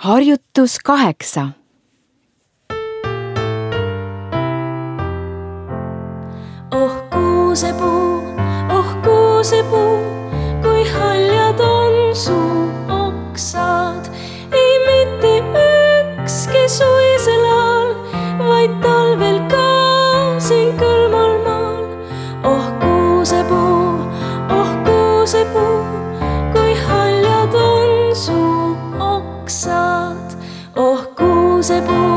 Harjutus 8. Oh kuusepuu, kui haljad on su oksad. Ei mitte ükski suvisel ajal, vaid talvel ka siin külmal maal. Oh kuusepuu, kui haljad on su oksad. Oh kuusepuu.